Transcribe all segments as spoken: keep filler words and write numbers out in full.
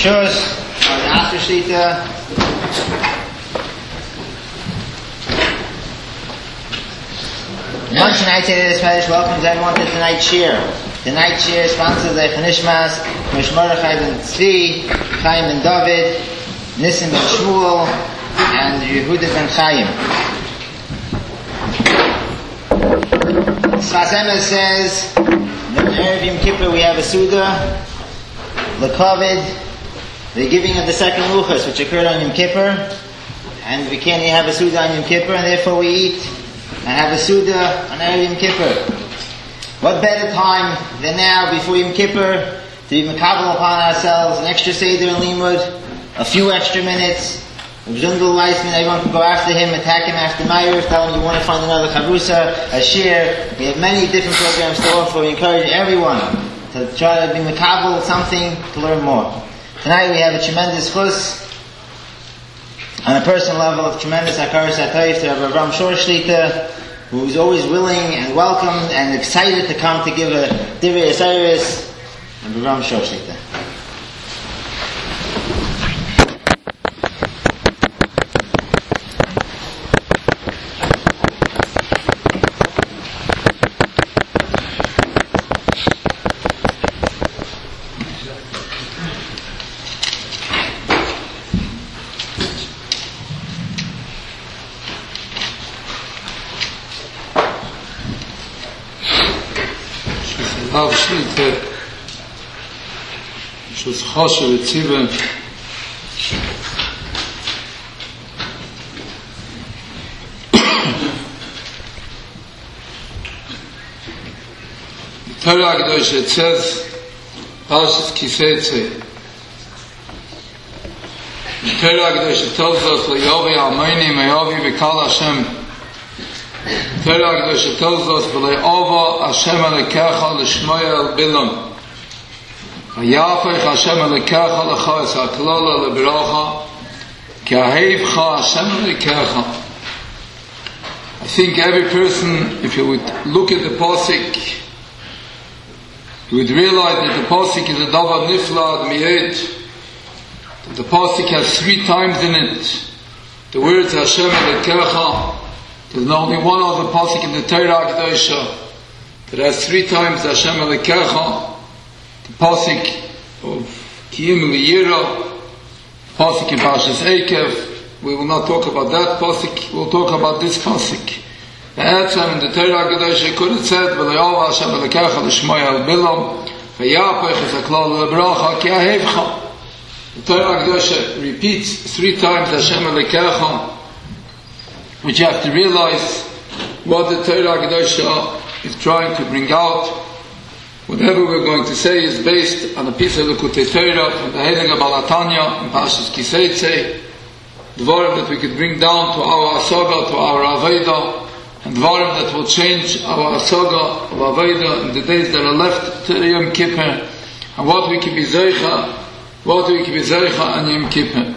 Rishus, or the After Shlita. Lunch tonight, this Spanish welcomes everyone to tonight's shir. Tonight's shir is sponsored by Chanishmas, Mishmordechai ben Tzvi, Chaim ben David, Nisim ben Shmuel, and Yehuda ben Chaim. Sfas Emes says that in Erev Yom Kippur we have a Suda, L'Kovid, the giving of the second Luchas, which occurred on Yom Kippur, and we can't have a Suda on Yom Kippur, and therefore we eat and have a Suda on Erev Yom Kippur. What better time than now, before Yom Kippur, to be makabel upon ourselves an extra Seder and Limud, a few extra minutes. Zundel Weissman, everyone can go after him, attack him after Meir, tell him you want to find another Chavrusa, a shir. We have many different programs to offer. We encourage everyone to try to be makabel something to learn more. Tonight we have a tremendous chus, on a personal level, of tremendous hakaras hatayif to Rabbi Avram Shor Shlita, who is always willing and welcome and excited to come to give a Divrei Osiris, Rabbi Avram Shor Shlita. Av Shlita, Shus Choshev Etziva, the Torah Kedosh, it says, Parshas Kiseitze. The Torah Kedosh, it tells us, L'yovi Almeini, Me'yovi V'kal Hashem. Torah Kedosh tells us, "V'le'ova Hashem Elokecha l'shmoya el bilam, v'yafech Hashem Elokecha l'cha es ha'klola l'beracha, ki ahevcha Hashem Elokecha." I think every person, if you would look at the pasuk, you would realize that the pasuk is a davar nifla miyed. That the pasuk has three times in it the words Hashem Elokecha. There's only one other pasuk in the Torah Kedosha that has three times Hashem Elokecha. The pasuk of Kiyim Liyira, pasuk in Parshas Eikev. We will not talk about that pasuk. We'll talk about this pasuk. The answer in the Torah Kedosha could have said, "V'le'ova Hashem Elokecha l'shmoya el bilam, v'yapech es ha'klal l'beracha ki ahevcha." The Torah Kedosha repeats three times Hashem Elokecha, which you have to realize what the Torah Kedosha is trying to bring out. Whatever we're going to say is based on a piece of the Likutei Torah from the Heilige Baal HaTanya in Parshas Kiseitze, dvarim that we could bring down to our asaga, to our aveda, and dvarim that will change our asaga of aveda in the days that are left to Yom Kippur, and what we can be zeicha, what we can be zeicha on Yom Kippur.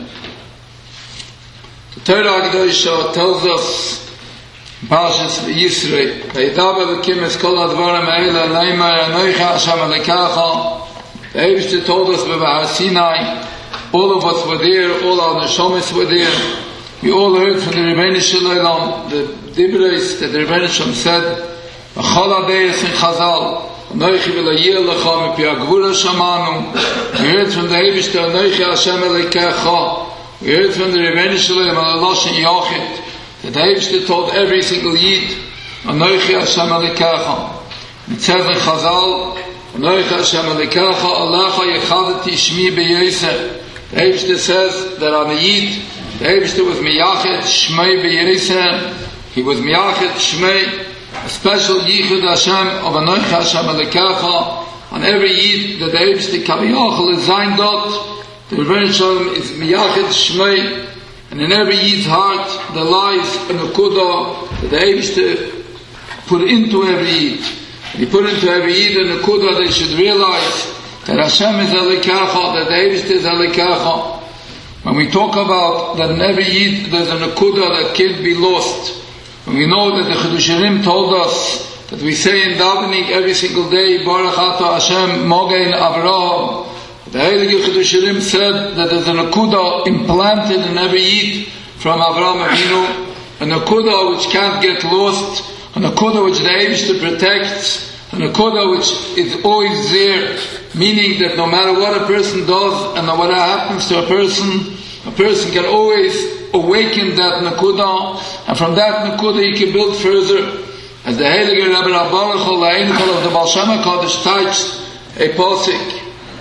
The Torah Kedosha tells us Parshas Yisrei, "V'yidaber Elokim es kol hadvarim ha'ela leimar anoicha Hashem Elokecha." The Eibishter told us by Har Sinai, all of us were there, all our neshamis were there. We all heard from the Rebbeinu Shalom, the Dibros that the Rebbeinu Shalom said, "V'chol hadeiros in Chazal, anoichi v'layir lecha mipi hagvura shamanu." We heard from the Eibishter, "Anoichi Hashem Elokecha." We heard from the Rebbeinu Shalom on Loshen Yochid that the Eibishter told every single Yid, "Anoichi Hashem Elokecha." It says in Chazal, "Anoichi Hashem Elokecha, Alecha yechadati shmi b'yoseh." The Eibishter says that on the Yid, the Eibishter was miyachet shmei b'yoseh. He was miyachet shmei, a special yichud Hashem of Anoichi Hashem Elokecha on every Yid that the Eibishter kaviyachol is zayin dot. The Rebbeinu Shalom is miyachet shmei, and in every Yid's heart there lies a nekuda that the Eibishter put into every Yid. And he put into every Yid a nekuda they should realize that Hashem is Elokecha, that the Eibishter is Elokecha. When we talk about that in every Yid there's a nekuda that can't be lost, when we know that the Chidushirim told us that we say in davening every single day, Baruch Atah Hashem Mogen Avraham, The Heilige Chidusharim said that there's a Nakuda implanted in every Yid from Avraham Avinu, a Nakuda which can't get lost, a Nakuda which the Eibishter protects, a Nakuda which is always there, meaning that no matter what a person does and no matter what happens to a person, a person can always awaken that Nakuda, and from that Nakuda he can build further. As the Heilige Rebbe Rabbarachol, the Einchel of the Baal Shem HaKadosh, touched a posik.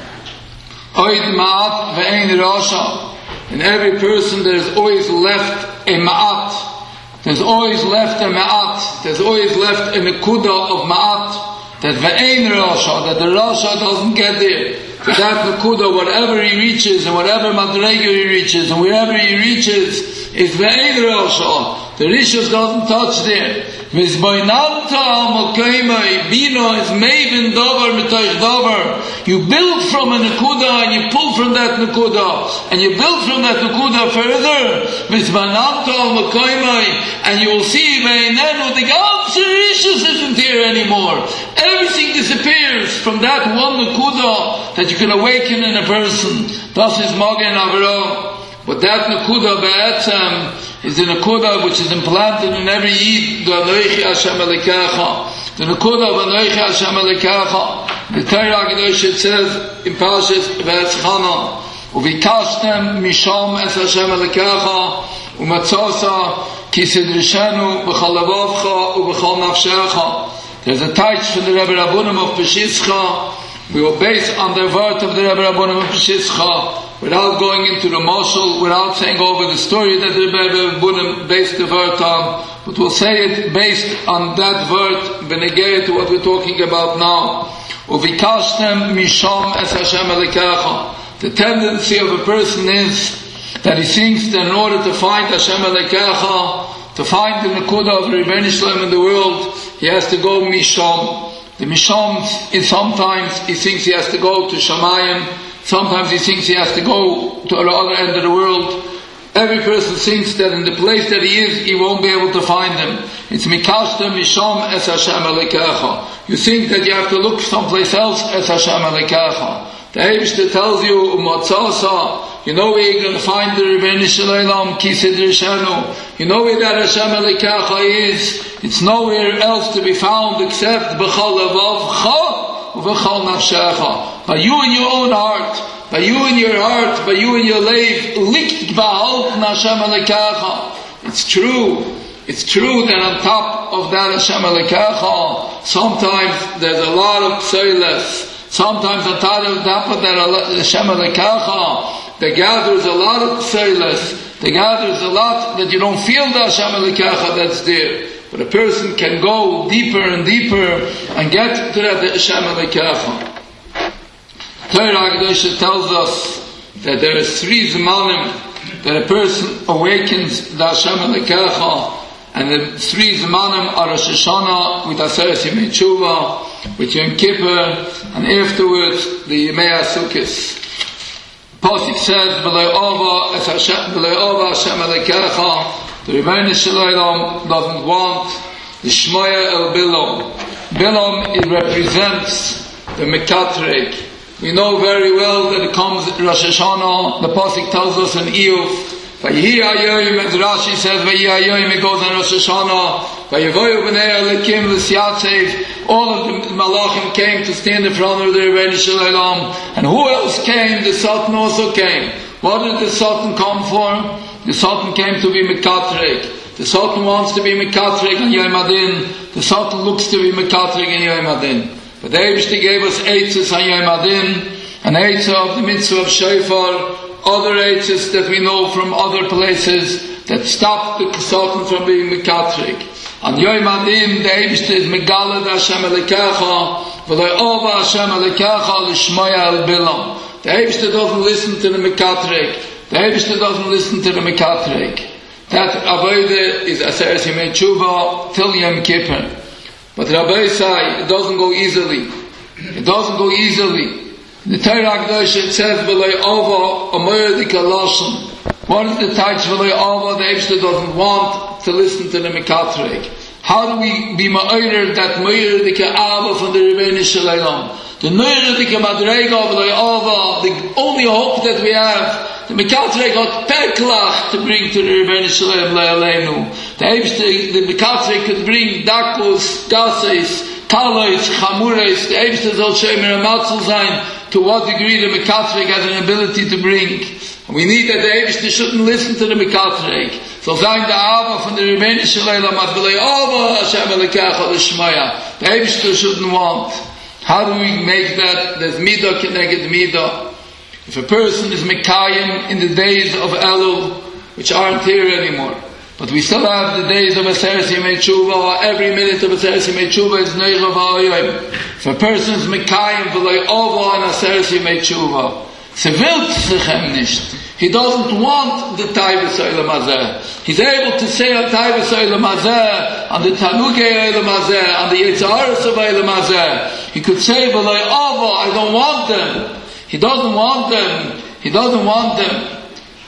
Oid ma'at ve'ein rasha. In every person there is always left a ma'at. There's always left a ma'at. There's always left a nekuda of ma'at. That ve'ein rasha, that the rasha doesn't get there. That that nekuda, whatever he reaches and whatever madrega he reaches and wherever he reaches, is ve'ein rasha. The rishus doesn't touch there. Vizboinanta al-Mokaimai, Bino is Maven Dover Mitoich Dover. You build from a Nakuda and you pull from that Nakuda, and you build from that Nakuda further. Vizboinanta al-Mokaimai, and you will see Veinenu, the ganze Rishus isn't here anymore. Everything disappears from that one Nakuda that you can awaken in a person. Thus is Magen Avraham. But that Nakuda Ba'etzem is the Nakuda which is implanted in every Yid, the Anoichi Hashem Elikecha. The Nakuda of Anoichi Hashem Elikecha. The Torah Kedosh says in Parshas V'etzchana, Uvikashtem misham es Hashem Elikecha, Umatzosa ki sidrishenu b'chal levavcha u'b'chal nafshecha. There's a touch from the Rebbe Rabbunim of Peshischa. We were based on the word of the Rebbe Rabbunim of Peshischa. Without going into the mashal, without saying over the story that the Rebbe Rabbunim based the word on, but we'll say it based on that word, benegay to what we're talking about now. Uvikashtem misham es Hashem Elikecha. The tendency of a person is that he thinks that in order to find Hashem Elikecha, to find the Nakuda of Rebbeinu Shalom in the world, he has to go misham. The misham is sometimes he thinks he has to go to Shamayim. Sometimes he thinks he has to go to the other end of the world. Every person thinks that in the place that he is, he won't be able to find him. It's mikashta misham es Hashem Elikecha. You think that you have to look someplace else as Hashem Elikecha. The Eibishter tells you, umatzasa, you know where you're going to find the Rebbeinu Shalom, ki sidrishenu. You know where that Hashem Elikecha is. It's nowhere else to be found except b'chal levavcha. By you in your own heart, by you in your heart, by you in your life, likt ba'alt Hashem Elikecha. It's true. It's true that on top of that Hashem Elikecha, sometimes there's a lot of pseiles. Sometimes on top of that Hashem Elikecha, there gathers a lot of pseiles. There gathers a lot that you don't feel the Hashem Elikecha that's there. But a person can go deeper and deeper and get to that Hashem Elikecha. Torah Kedosh tells us that there are three zmanim that a person awakens the Hashem Elikecha, and the three zmanim are Rosh Hashanah with Aseret Yemei Tshuva, with Yom Kippur, and afterwards the Yemei HaSukkos. Pasuk says, "B'lei ova es Hashem, b'lei ova Hashem Elikecha." The Rebbeinu Shalom doesn't want the Shmaya El Bilam. Bilam, it represents the Mekatrek. We know very well that it comes Rosh Hashanah. The Pasuk tells us in Iyov, Vayihi Hayoyim, as Rashi says, Vayihi Hayoyim, it goes on Rosh Hashanah. Vayivoyu B'nei Elikim L'Siyatzev. All of the Malachim came to stand in front of the Rebbeinu Shalom. And who else came? The Satan also came. What did the Satan come for? The Sultan came to be Mekatrek. The Sultan wants to be Mekatrek on Yom Adin. The Sultan looks to be Mekatrek on Yom Adin. But the Eibishter gave us eitzes on Yom Adin, an eitzah of the mitzvah of Shofar, other eitzes that we know from other places that stop the Sultan from being Mekatrek. On Yom Adin, the Eibishter is Megalad Hashem Elikecha, v'loi ova Hashem Elikecha l'shmaya el bilam. The Eibishter doesn't listen to the Mekatrek. The Eibishter doesn't listen to the Mekatrek. That Avodah is Aseret Yemei Tshuva till Yom Kippur. But Rabbi say it doesn't go easily. It doesn't go easily. The Torah Kedosh says V'lei Ova Amoyer Dika Lashon. What is the touch V'lei Ova? The Eibishter doesn't want to listen to the Mekatrek. How do we be ma'orer that Moyer Dika Ava from the Rebbeinu Shalom? The the Neurotic Madrega of the Ava, the only hope that we have, the Mekatrei got Perklach to bring to the Rebbeinu Shalom Le'aleinu. The Eibste, the Mekatrei could bring Dakos, Gaseis, Kalois, Chamureis, the Eibste soll Shemer Amatzel sein, to what degree the Mekatrei has an ability to bring. We need that the Eibste shouldn't listen to the Mekatrei. So sein the Ava from the Rebbeinu Shalom Le'aleinu, Ava Hashem Elikecha L'Shmaya. The Eibste shouldn't want. How do we make that? There's midah keneged midah. If a person is mekayim in the days of Elul, which aren't here anymore, but we still have the days of Aseres Yemei Tshuva, every minute of Aseres Yemei Tshuva is Neichav HaOyim. If a person is mekayim v'loi ovo and Aseres Yemei Tshuva, se wilt sich nicht. He doesn't want the Taivus Olam Hazeh. He's able to say on Taivus Olam Hazeh, on the Tanukei Olam Hazeh, on the Yetzaharas of Olam Hazeh. He could say, V'loi Ovo, I don't want them. He doesn't want them. He doesn't want them.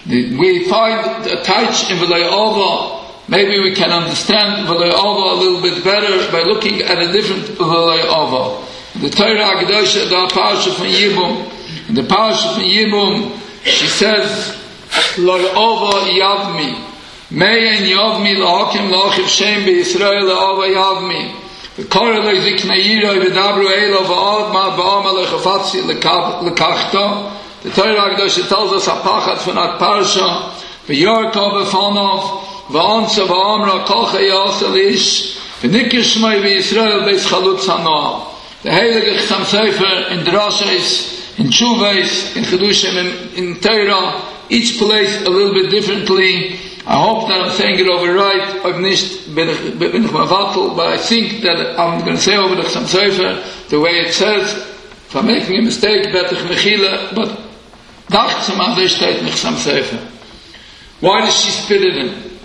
We find a touch in V'loi Ovo. Maybe we can understand V'loi Ovo a little bit better by looking at a different V'loi Ovo. The Torah Agdosha, the Parasha from Yibum, in the Parasha from Yibum, she says, Loi Ovo Yavmi. Meyen Yavmi L'Hakim L'Achiv Shem B'Yisrael L'Ova Yavmi. V'Korah Loi Ziknei V'Dabru Eilo V'Ad Ma V'Ama L'Chafatzi L'Kachta. The Torah Agdosha tells us Apachat from that Parasha, V'Yorko V'Fonov, V'Ansa V'Amra Kolcha Yasel Ish, V'Nikir Shmei V'Yisrael B'Is Chalutz HaNoah. The Heilige Chassam Sofer in Drashos, in Chuvais, in Chedushim, in, in Torah, each place a little bit differently. I hope that I'm saying it over right. I've nicht bin ich bin ich mavatel, but I think that I'm going to say over the Chassam Sofer the way it says. If I'm making a mistake, bet ich mechila, but dacht zum Ande steht in Chassam Sofer. Why does she spit at him?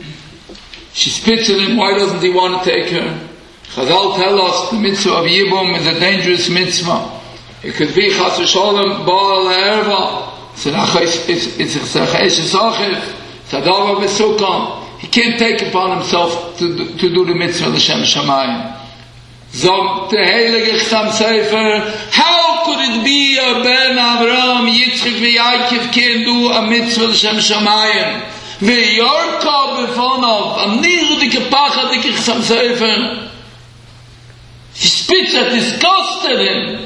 She spits at him. Why doesn't he want to take her? Chazal tell us the mitzvah of Yibum is a dangerous mitzvah. It could be Chas v'Sholem Baal Erva. It's it's it's a Cheshes Achiv. It's a Dava V'Sukkah. He can't take upon himself to to do the mitzvah L'Shem Shamayim. Zog the Heilige Chassam Sofer. How could it be a Ben Avraham Yitzchak v'Yaakov can't do a mitzvah L'Shem Shamayim? V'Yorka b'Fonov. A nirudike pachadike Chassam Sofer. He spits at, disgusted him.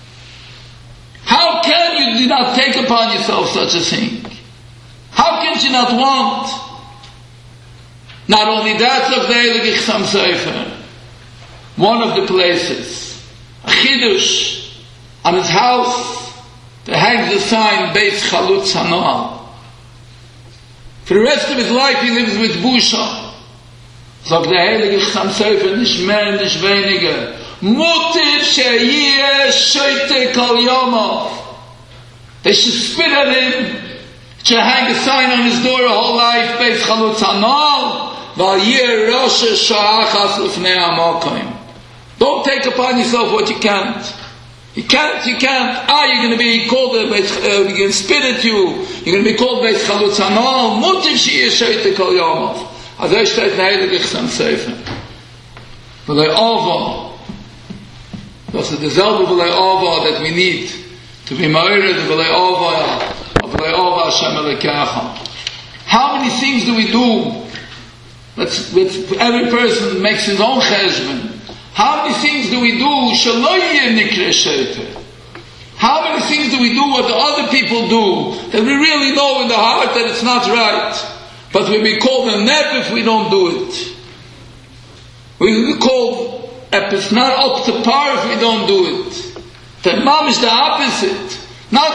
How can you not take upon yourself such a thing? How can you not want? Not only that, of the Heilige Chassam Sofer, one of the places, a chidush, on his house, there hangs a sign, Beis Chalutz HaNoah. For the rest of his life he lives with Busha. Sagt der Heilige Chassam Sofer, nicht mehr, nicht weniger. Mutiv sheyeh shoyte kol yomov. They should spit at him. Should hang a sign on his door a whole life, Beis Chalutz HaNoah, Val yeh rosh sha'achas l'fnei ha'mokim. Don't take upon yourself what you can't. You can't, you can't. Ah, you're going to be called, uh, you're going to spit at you. You're going to be called Beis Chalutz HaNoah. Mutiv sheyeh shoyte kol yomov. Also er steht in der Heilige Chassam Sofer. V'loi Ovo. Das ist derselbe V'loi Ovo that we need to be ma'ored V'loi Ovo of V'loi Ovo Hashem Elikecha. How many things do we do? Let's, let's, every person makes his own cheshbon. How many things do we do? Shelo yeh nikre sheiter. How many things do we do what the other people do that we really know in the heart that it's not right? But we'll be called a nep if we don't do it. We'll be called it's not up to par if we don't do it. The mom is the opposite. Not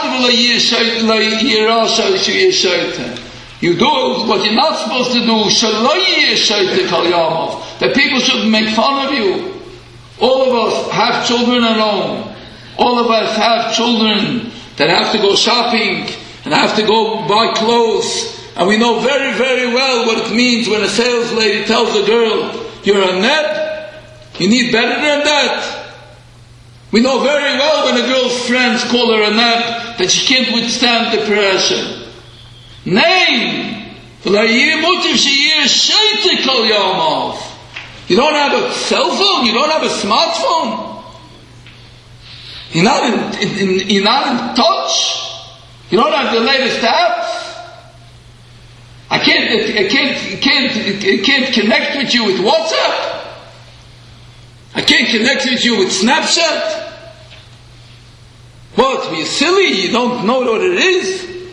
you do what you're not supposed to do. That people shouldn't make fun of you. All of us have children at home. All of us have children that have to go shopping and have to go buy clothes. And we know very, very well what it means when a sales lady tells a girl, you're a nep, you need better than that. We know very well when a girl's friends call her a nep, that she can't withstand the pressure. Name! You don't have a cell phone, you don't have a smartphone. You're not in, in, in, you're not in touch. You don't have the latest apps. I can't, I can't, I can't, I can't connect with you with WhatsApp. I can't connect with you with Snapchat. What? You're silly. You don't know what it is.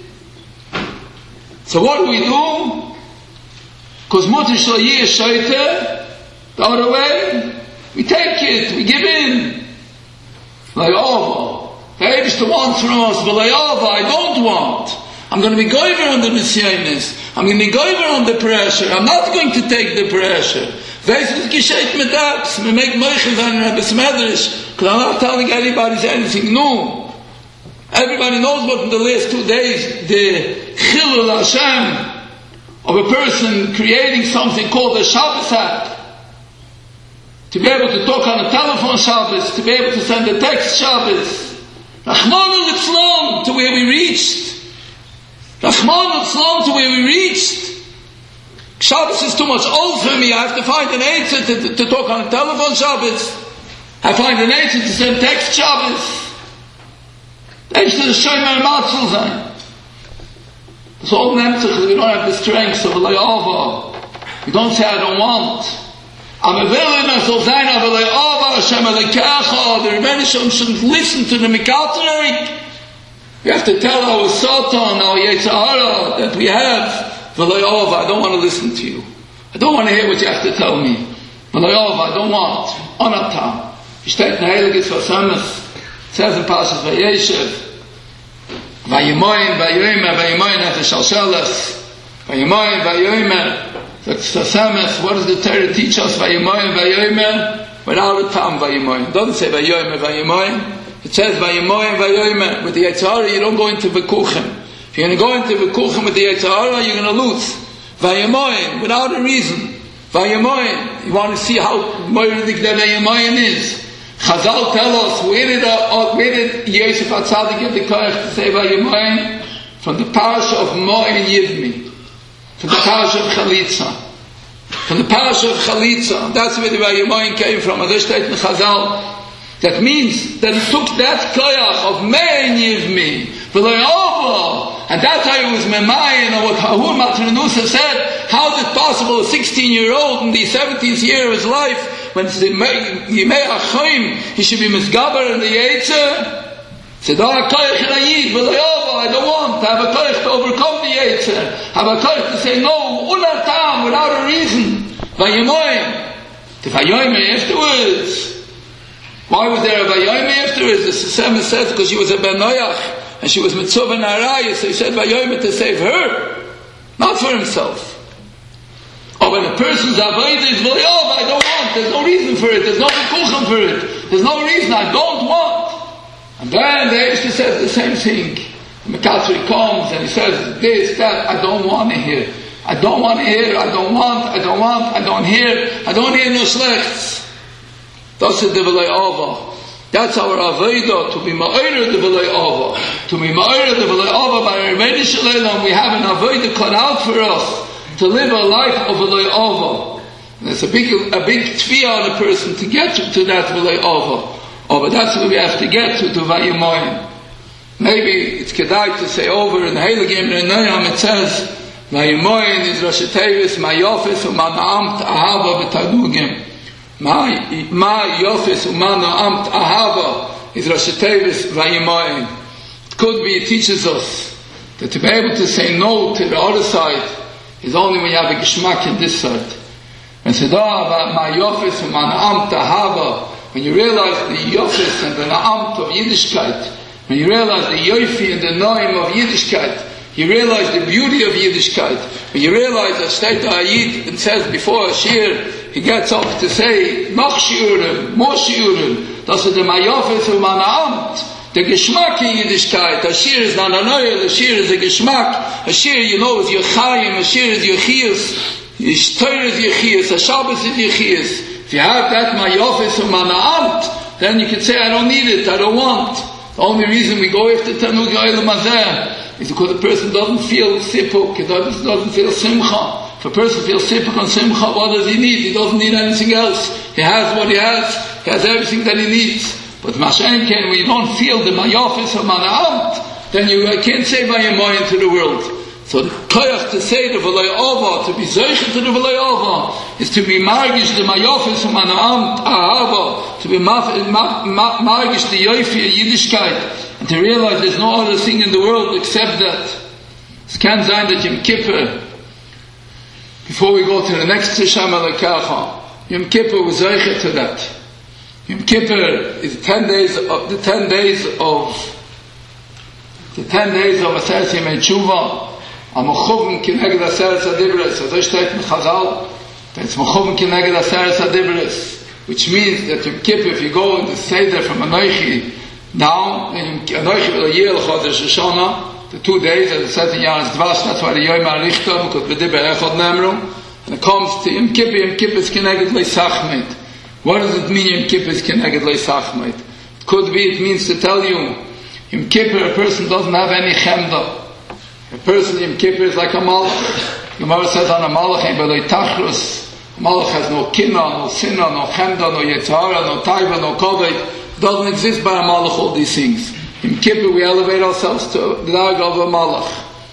So what do we do? Because mutter shal yeh shaita, the other way, we take it, we give in. Like, oh, the Eibishter wants from us, but like, oh, I don't want. I'm going to be goyver under Nisyanis. I'm going to be goyver under pressure. I'm not going to take the pressure. Weiss was gescheit mit apps. We make moiches on Rebbe's Medrash. Because I'm not telling anybody anything new. Everybody knows what in the last two days, the Chilul Hashem of a person creating something called a Shabbos app. To be able to talk on a telephone Shabbos, to be able to send a text Shabbos. Rachmana litzlan, to where we reached. Rachmana litzlan, to where we reached. Shabbos is too much old for me. I have to find an answer to, to, to talk on a telephone Shabbos. I find an answer to send text Shabbos. That's the Shomer Matzal sein. It's all nemtzich. We don't have the strength of a layava. We don't say I don't want. I'm a willingness of sein of a layava. Hashem alekacha. The Rebbeinu shouldn't listen to the Mikaterik. We have to tell our Satan, our Yetzirah that we have the layava. I don't want to listen to you. I don't want to hear what you have to tell me. The layava. I don't want. Onatam. Steht in Heiliges Vasamas. It says in Parshas Vayeshev, Vayimoyin, Vayomer, Vayimoyin at the Shalshelas, Vayimoyin, Vayomer, that's the Samas. What does the Torah teach us? Vayimoyin, Vayomer, without a tam, Vayimoyin. It doesn't say Vayomer, Vayomoyin. It says Vayimoyin, Vayomer. With the Yetzirah, you don't go into Vekuchim. If you're going to go into Vekuchim with the Yetzirah, you're going to lose. Vayimoyin, without a reason. Vayimoyin. You want to see how moiridik that Vayimoyin is. Chazal tell us, where did, uh, where did Yosef HaTzadik get the koyach to say Vayomoyin? From the parasha of Mo'in Yivmi. From the parasha of Chalitza. From the parasha of Chalitza. That's where the Vayomoyin came from. And this statement in Chazal. That means that he took that koyach of Mo'in Yivmi. And that's how he was Memayin, or what Hahur Matranusa said. How is it possible a sixteen-year-old in the seventieth year of his life, when it's the Yimei HaChaim, he should be Mizgaber in the Yetzer? Said, oh, I don't want. I have a koyach to overcome the Yetzer. I have a koyach to say no, unatam, without a reason. Vayomoyin. The Vayomer afterwards. Why was there a Vayomer afterwards? The Sesema says because she was a Ben Noach. And she was Mitzvah and Arayah, so he said Vayomer to save her, not for himself. Or when a person's avodah is Vayomer, I don't want, there's no reason for it, there's no Vekuchim for it, there's no reason, I don't want. And then the Eibishter says the same thing. The Mekatri comes and he says this, that, I don't want to hear. I don't want to hear, I don't want, I don't want, I don't hear, I don't hear no schlechts. Das ist the Vayomer. That's our avodah, to be ma'orah the v'lei ava. To be ma'orah the v'lei ava by Rebbeinu Shalom, we have an avodah cut out for us to live a life of v'lei ava. And it's a big, a big tefillah on a person to get to, to that v'lei ava. Oh, but that's what we have to get to, to Vayomoyin. Maybe it's kedai to say over in the Heiligim Renayam, it says, Vayomoyin is Rosh Tevis, Mayofis, Umanaamt, Ahava, V'tadugim. Ma Yofis Umano Amt Ahava is Rosh Tevis Vayomoyin. It could be it teaches us that to be able to say no to the other side is only when you have a geschmack in this side. And said, oh, Ma Yofis Umano Amt Ahava, when you realize the Yofis and the Na'amt of Yiddishkeit, when you realize the Yofi and the Noim of Yiddishkeit, you realize the beauty of Yiddishkeit. When you realize that Shteit Ayid, it says before a shir, he gets up to say, noch shiurim, more shiurim. Das ist der Mayofis und Mana'amt. The Geschmack in Yiddishkeit. A shir is not a noyel, a shir is a Geschmack. A shir, you know, is your chayim, a shir is your chiyas. Your Torah is your chiyas, a Shabbos is your chiyas. If you have that Mayofis and Mana'amt, then you can say, I don't need it, I don't want. The only reason we go after Tanug Yoel Mazeh is because the person doesn't feel sipuk, he doesn't, doesn't feel simcha. If a person feels sipuk and simcha, what does he need? He doesn't need anything else. He has what he has. He has everything that he needs. But Mashenken, when you don't feel the mayofis of mana'amt, then you can't say by your mind to the world. So the koyach to say the v'loi ova, to be zoicha to the v'loi ova, is to be margish the mayofis of mana'amt, ahava, to be margish the yoifi of Yiddishkeit, and to realize there's no other thing in the world except that. It can't sein that Yom Kippur, before we go to the next Tisham Alakacha, Yom Kippur was zoicha to that. Yom Kippur is ten days of the ten days of the ten days of Aseret Yemei Tshuva. Am Mechuvim Kineged Aseret Adibros. So this steht in Chazal. That's Mechuvim Kineged Aseret Adibros, which means that Yom Kippur, if you go in the Seder from Anochi down, and Anochi V'Layel Chodesh Hashanah, the two days as it says in Yanis Dvash, that's why the Yom HaRichta, because B'Diber Echad Nemru, and it comes to Yom Kippur. Yom Kippur is Kineged Leisachmet. What does it mean Yom Kippur is Kineged Leisachmet? It could be, it means to tell you, Yom Kippur, a person doesn't have any chemda. A person Yom Kippur is like a malach. Gemara says on a malach, Ebelei Tachrus, a malach has no kinna, no sinna, no chemda, no yetzara, no taiva, no koved. Doesn't exist by a malach, all these things. Yom Kippur, we elevate ourselves to the darg of a malach.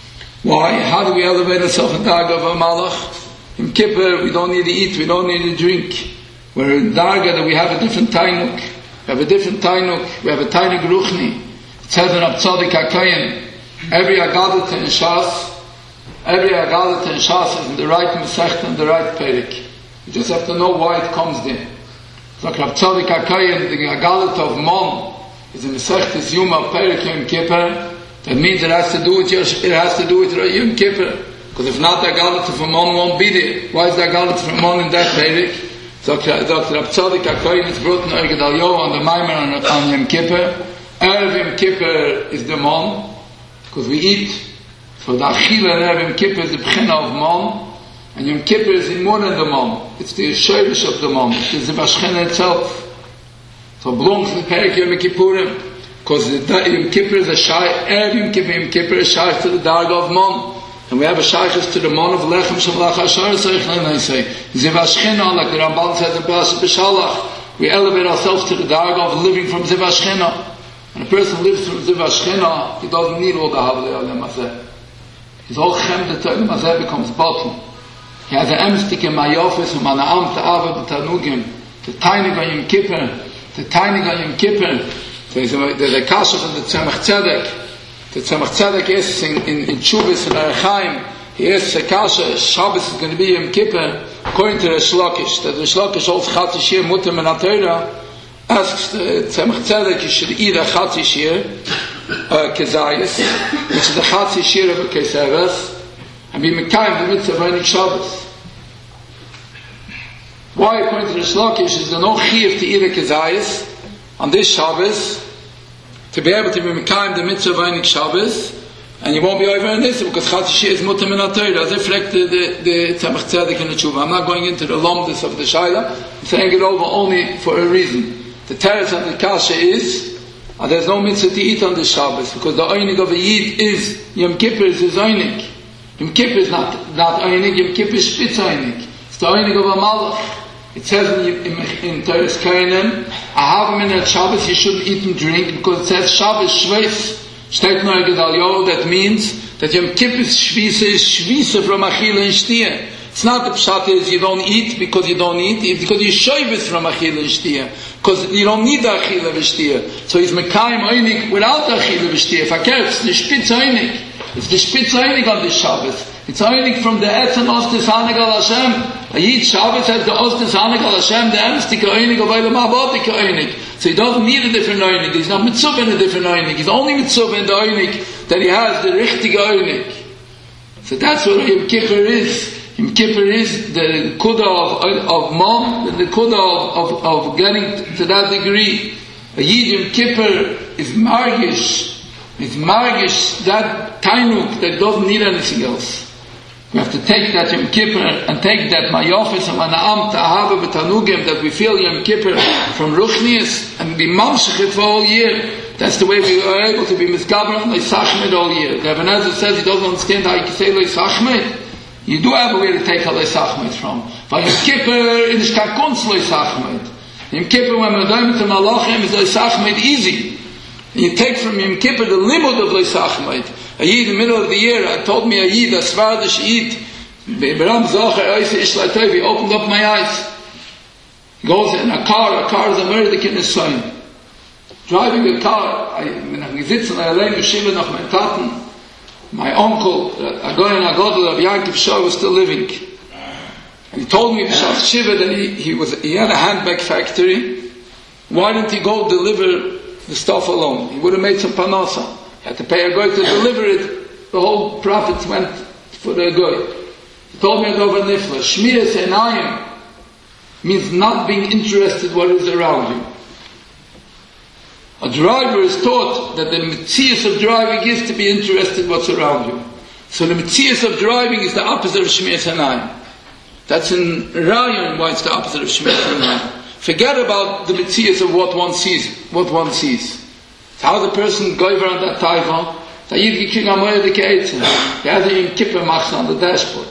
Why? How do we elevate ourselves to the darg of a malach? Yom Kippur, we don't need to eat, we don't need to drink. We're in darga that we have a different tainuk. We have a different tainuk. We have a tainuk ruchni. It says in Abtzadik HaKayin, every Agadat in Shas, every Agadat in Shas is in the right Masechta and the right Perik. You just have to know why it comes there. It's like Abtzadik HaKayin, the Agadat of Mon, is in Masechta Yuma Perik Yom Kippur. That means it has to do with your, it has to do with Yom Kippur. Because if not, the Agadat of Mon won't be there. Why is the Agadat of Mon in that Perik? Doctor Abtzadik HaKayin is brought in Eged Al Yo on the Maimer on Yom Kippur. Erev Yom Kippur is the Mon, because we eat. So the Achila and Erev Yom Kippur is the Bechina of Mon, and Yom Kippur is in more than the Mon. It's the Shevish of the Mon. It's the Bashchina itself. So belongs to the Perik Yom Kippurim, because Yom Kippur is a Shai, Erev Yom Kippur, Yom Kippur is Shai to the Darga of Mon. And we have a Shaykhis to the Mon of Lechem Shavlach Hashar Seichlin, I say. Zivashchina, like the Ramban says in Parashat B'Shalach, we elevate ourselves to the Darga of living from Zivashchina. When a person lives from Zivashchina, he doesn't need all the Havlei Alem Hazeh. His whole Chem, the Alem Hazeh becomes bottom. He has an emstik in Mayofis, and Mana'am Ta'ava B'Tanugim, the Tainig on Yom Kippur, the Tainig on Yom Kippur. There's a Kasha from the Tzemach Tzedek. The Tzemach Tzedek is in, in, in Chubis and Arachaim. He asks a Kasha, Shabbos is going to be Yom Kippur, according to the Shlokish, that the Shlokish holds Chatzi Shir Mutter Min HaTorah, asks the Tzemach Tzedek, you should eat a Chatzi Shir, uh, Kezayis, which is the Chatzi Shir of a Keseves, and be Mekayim the mitzvah of Reinik Shabbos. Why, according to the Shlokish, is there no Chiyuv to eat a Kezayis on this Shabbos, to be able to be Mekayim the mitzvah of Reinik Shabbos, and you won't be over in this because Chatzi Shir is Mutter Min HaTorah, as reflect the the Tzemach Tzedek and the Tshuva. I'm not going into the lomdus of the Shaila. I'm saying it over only for a reason. The teretz of the Kasha is uh, there's no mitzvah to eat on the Shabbos because the Einig of a Yid is Yom Kippur is his Einig. Yom Kippur is not not Einig. Yom Kippur is Spitz Einig. It's the Einig of a Malach. It says in, in, in Teres Kainim, I have him in Shabbos, you shouldn't eat and drink because it says Shabbos Shveis. Steht nur Gedal Yo, that means that Yom Kippur's Shvisa is Shvisa from Achila and Shtia. It's not the Pshat is you don't eat because you don't eat, it's because you Shoyvis from Achila and Shtia. Because you don't need the Achila and Shtia. So he's Mekayim Einig without the Achila and Shtia. Verkehrt, it's the Spitz Einig. It's the Spitz Einig on the Shabbos. It's Einig from the Etz and Ostis Hanig al Hashem. A Yid Shabbos has the Ostis Hanig al Hashem, the Emstik Einig of Eilam Abotik Einig. So he doesn't need a different Einig. He's not Mitzvah in a different Einig. He's only Mitzvah in the Einig that he has, the Richtige Einig. So that's what Yom Kippur is. Yom Kippur is the Kudah of, of Mom, the Kudah of, of, of getting to that degree. A Yid Yom Kippur is Margish. It's Margish, that Tainuk that doesn't need anything else. We have to take that Yom Kippur and take that Mayofis and Mana'am Ta'ahava B'Tanugim that we feel Yom Kippur from Ruchnius and be Mamshech it for all year. That's the way we are able to be Mizgaber and Leisachmed all year. The Ibn Ezra says he doesn't understand how you can say Leisachmed. You do have a way to take a Leisachmed from. But Yom Kippur is Kakunz Leisachmed. Yom Kippur, when we're going to Malachim, is Leisachmaid easy. And you take from Yom Kippur the limud of Leisachmaid. A Yid in the middle of the year, I told me a Yid, a Svardish Yid, Beram Zocher, he opened up my eyes. He goes in a car, a car is a murder in his son. Driving a car, I, when I'm sitzen, I allein beschiven nach mein Taten, my uncle, a guy in a Godel of Yankiv Shah was still living. And he told me B'Shas Shiva that he, he, was, he had a handbag factory. Why didn't he go deliver the stuff alone? He would have made some panasa. He had to pay a guy to deliver it. The whole profits went for the guy. He told me over Nifla, Shmiras Enayim means not being interested what is around you. A driver is taught that the mitzias of driving is to be interested what's around you. So the mitzias of driving is the opposite of Shmiras Enayim. That's in Rayon why it's the opposite of Shmiras Enayim. Forget about the mitzias of what one sees, what one sees. It's how the person goes around that taiva, that Yid gekriegt am Moed de Keitze. He had Yom Kippur machs on the dashboard.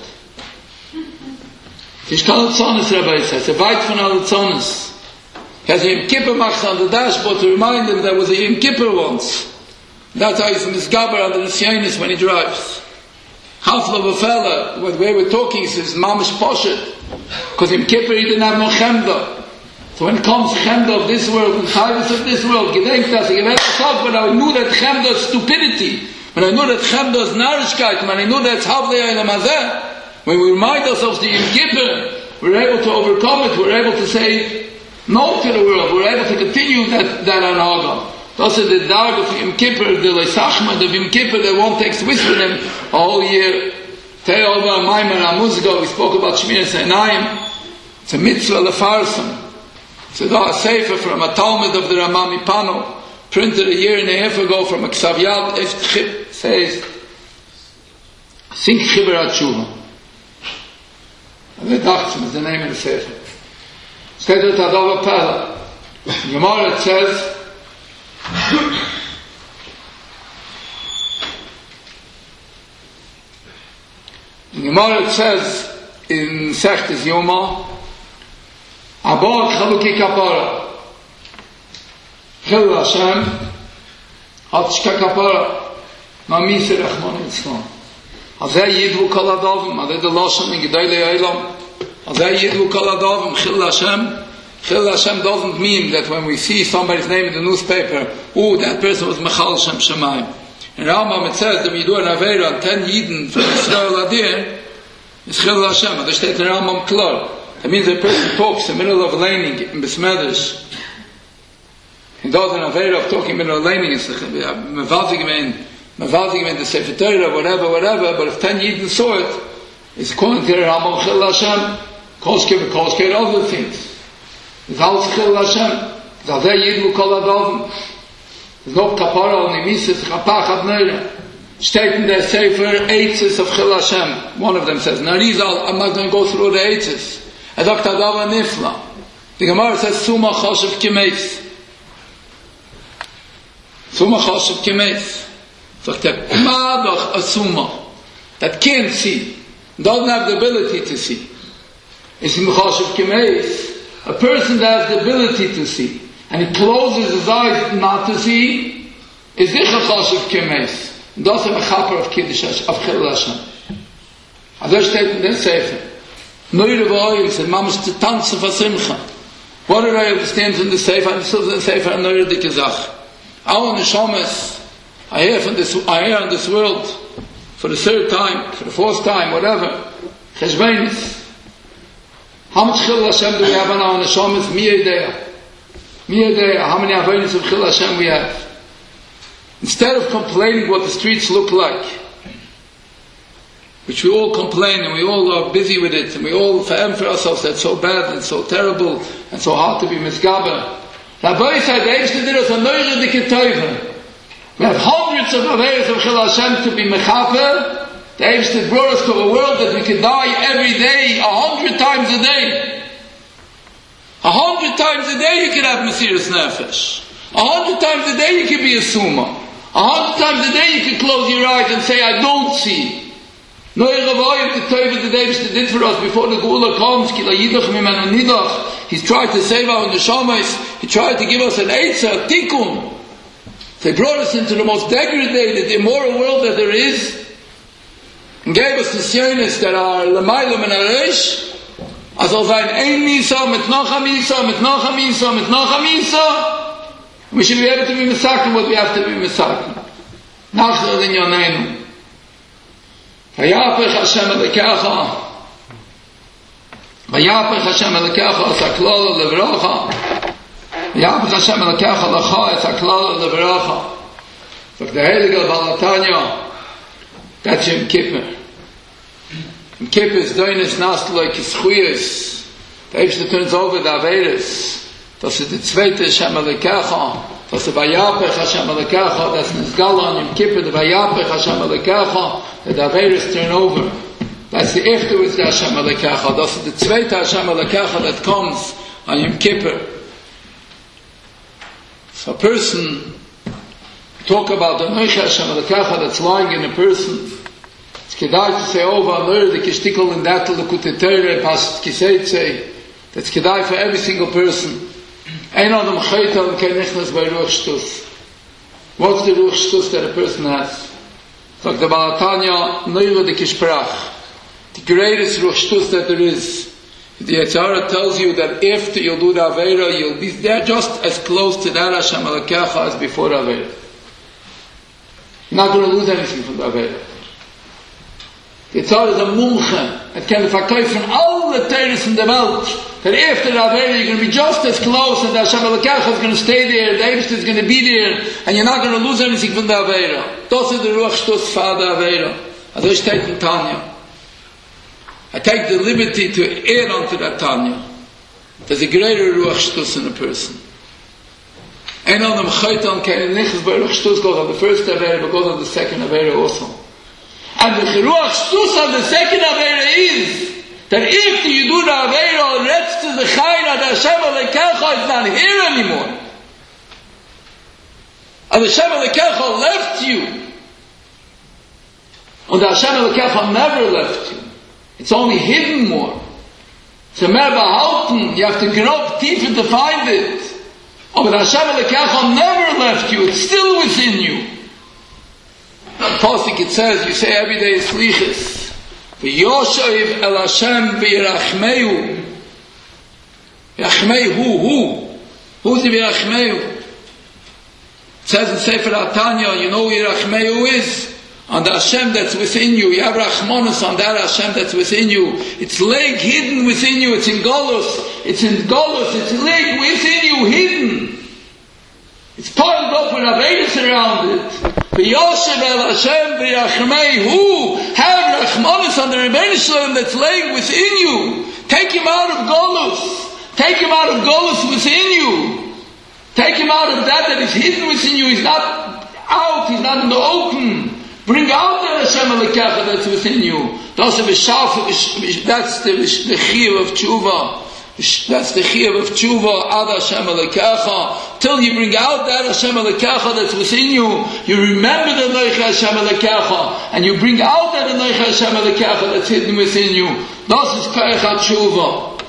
Ich kann alle Zones, Rabbi says, er weit von alle Zones. He has a Yom Kippur machs on the dashboard to remind him there was a Yom Kippur once. That's how he's in his Gaber under the Nisyanis when he drives. Half of a fella, when we were talking, he says, Mamish Poshet. Because Yom Kippur he didn't have no Chemda. So when it comes to Chemda of this world, and Taivas of this world, gedenkt das, ich werde gesagt, when I knew that Chemda is stupidity, when I knew that Chemda is Narishkeit, when I knew that it's Havlei Eilam Hazeh, when we remind ourselves the Yom Kippur, we're able to overcome it, we're able to say no to the world, we're able to continue that, that anaga. That's the dark of Yom Kippur, the Leisachma, the Yom Kippur that one takes with him a whole year. Te'ova, Maimon, Amuzga, we spoke about Shmiras Enayim. It's a mitzvah lefarsam. It's a sefer from a Talmud of the Ramami Pano, printed a year and a half ago from a Ksav Yad, says, Sink Chibur HaTshuva. And the Dachtzim is the name of the sefer. Steht dort Adova Pella. In Gemara it says, in Gemara it says, in Sechtes Yoma, Abor Chaluki Kapara. Chil Hashem, Hatshka Kapara, Mamisi Rachman Yitzchon. Hazeh Yidvu Kol Adovim, Hazeh de Loshem in Gedolei Eilam. Hazeh Yidvu Kol Adovim, Chil Hashem. Chil Hashem doesn't mean that when we see somebody's name in the newspaper, oh, that person was Mechal Shem Shemayim. In Rambam it says that we do an Aveira on ten Yidden from Israel Adir, it's Chil Hashem. That steht in Rambam klar. That means a person talks in the middle of laning in Besmedrish. He does an Aveira of talking in the middle of laning, it's Mevazik in Mevazik in the Sefer Torah, whatever, whatever, but if ten Yidden saw it, it's according to Rambam Chil Hashem, Koske, Koske, other things. It's all Chil Hashem. It's all there Yidlu Kol Adovim. There's no Kapara, only Mises, Chapach Adneira. Steht in the Sefer, Eitzes of Chil Hashem. One of them says, Narizal, I'm not going to go through the Eitzes. And Doctor Adava Nifla. The Gemara says, Suma Choshev Kimeis. Suma Choshev Kimeis. So the Madach Asuma, that can't see, doesn't have the ability to see. It's Choshev Kimeis. A person that has the ability to see, and he closes his eyes not to see, is ich a choshev kimeis. Das ist a chaper of Kiddush, of Chil Hashem. Also steht in der Sefer. Neure V'oyim, sind mamisch zu tanzen for Simcha. What did I understand from the Sefer? And still the Sefer, a neure dike Sach. Our neshamas, I hear from this, I hear in this world, for the third time, for the fourth time, whatever, Cheshbeinis. How much Chil Hashem do we have on our neshamas? Mi Yedea. Mi Yedea. How many avodas of Chil Hashem we have? Instead of complaining what the streets look like, which we all complain and we all are busy with it and we all fa'em for ourselves that's so bad and so terrible and so hard to be misgaber. Rabbi said, the Eibster did us a neure dike teuven. We have hundreds of avodas of Chil Hashem to be mechaper. The Eibster brought us to a world that we could die every day, a hundred times a day. A hundred times a day you could have Mesiras Nefesh. A hundred times a day you could be a Suma. A hundred times a day you could close your eyes and say, I don't see. Neue Revoyim, the Teuve that the Eibster did for us before the Geula comes, Ki la Yidach mimenu nidach, He's tried to save our neshamas. He tried to give us an eitzah, a tikkun. They brought us into the most degraded, immoral world that there is, and gave us the nisyonos that are l'maylam and areish. As al zayin ein misa, mit nocha misa, mit nocha misa, mit nocha misa. We should be able to be misakim what we have to be misakim. Nachzor in yoneinu. Vayapech Hashem elikecha. Vayapech Hashem elikecha es haklala levracha. Vayapech Hashem elikecha lecha es haklala levracha. Sagt der Heilige Baal Tanya, that's Yom Kippur. Yom Kippur is doinis nastloi kischuyes. Der Eibste turns over the Averis. Das ist die zweite Hashem elikecha. Das ist Vayapech Hashem elikecha. That's Nizgala on Yom Kippur. The Vayapech Hashem elikecha. The Averis turn over. That's the afterwards the Hashem elikecha. That's the zweite Hashem elikecha that comes on Yom Kippur. So a person talk about the Noicha Hashem elikecha that's lying in a person. It's kedai to say over and learn the kishtikol and that l'kutei Torah past kiseitze. That's kedai for every single person. Ein adam chayta and kein nichnas by ruach shtus. What's the ruach shtus that a person has? Like the Baal Tanya, Neira de Kishprach, the greatest ruach shtus that there is. The Yetzirah tells you that after you'll do the Aveira, you'll be there just as close to that Hashem elikecha as before Aveira. You're not going to lose anything from the Aveira. The Yetzirah is a mumche. It can verkaufen from all the Teres in the world. That after the Aveira you're going to be just as close and the Hashem elikecha is going to stay there, the Eibste is going to be there, and you're not going to lose anything from the Aveira. Das ist der Ruach Shtus for the Aveira. Also ich steht in Tanya. I take the liberty to add on to that Tanya. There's a greater Ruach Shtus in a person. Ein on them chaytan kein nichas by Ruach Shtus goes on the first Aveira, but goes on the second Aveira also. And the Ruach Shtus on the second Aveira is that if you do the Aveira, the rest of the Chayna, the Hashem elikecha is not here anymore. And the Hashem elikecha left you. And the Hashem elikecha never left you. It's only hidden more. So mehr behalten, you have to grope deeper to find it. But the Hashem elikecha never left you. It's still within you. Pasuk it says, you say every day slichus. V'yoshev el Hashem v'yirachmeu. Yirachmeu, who? Who? Who's the Yirachmeu? It says in Sefer HaTanya, you know who Yirachmeu is? On the Hashem that's within you. You have Rachmanus on that Hashem that's within you. It's leg hidden within you. It's in Golus. It's in Golus. It's leg within you, hidden. It's piled up with Averis around it. V'yoshev el Hashem v'yirachmeu. Have Rachmanus on the Rebbeinu Shalom that's laying within you. Take him out of Golus. Take him out of Golus within you. Take him out of that that is hidden within you. He's not out. He's not in the open. Bring out the Hashem elikecha that's within you. That's the that's the the chiyuv of tshuva. That's the chiyuv of tshuva ad Hashem elikecha. Till you bring out that Hashem elikecha that's within you, you remember the Noicha Hashem elikecha, and you bring out that Noicha Hashem elikecha that's hidden within you. That's is koach tshuva.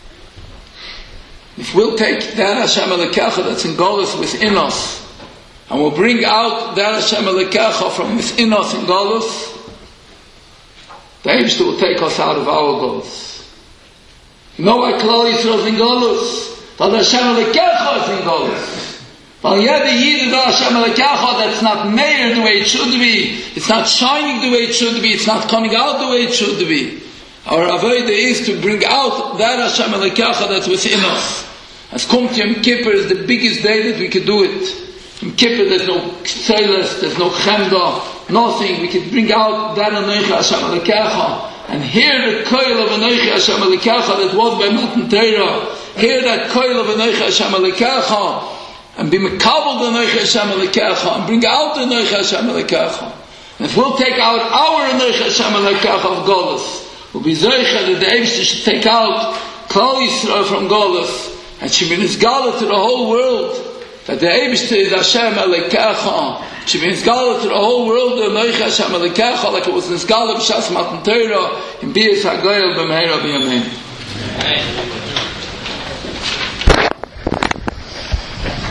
If we'll take that Hashem elikecha that's in Golus within us, and we'll bring out that Hashem elikecha from within us in Golus, the Eibste will take us out of our Golus. You know why Klal Yisrael is in Golus? But Hashem elikecha is in Golus. But yet the Yid of Hashem elikecha that's not made the way it should be, it's not shining the way it should be, it's not coming out the way it should be. Our avodah is to bring out that Hashem elikecha that's within us. As Kum Yom Kippur is the biggest day that we could do it. In Kippur there's no tzeles, there's no chemda, nothing. We can bring out that Anoicha Hashem elikecha and hear the koil of Anoicha Hashem elikecha that was by Matan Torah. Hear that koil of Anoicha Hashem elikecha and be mekabel the Anoicha Hashem elikecha and bring out the Anoicha Hashem elikecha. And if we'll take out our Anoicha Hashem elikecha of Golus, we'll be zeicha that the Eibste should take out Klal Yisrael from Golus and should be nizgala to the whole world. That the Eibste is Hashem elikecha. She means Gala to the whole world, the Noicha Hashem elikecha, like it was in Gala b'Shas Matan Torah, in Bias HaGoyel b'Meira b'Yamein.